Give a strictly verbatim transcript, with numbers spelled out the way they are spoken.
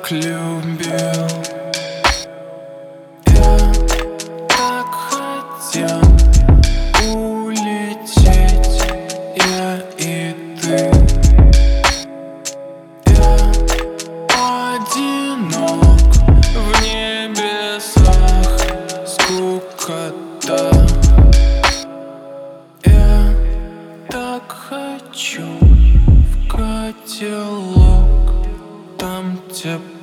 так любил, я так хотел улететь, я и ты. Я одинок в небесах, скукота. Я так хочу в котелок, там тепло.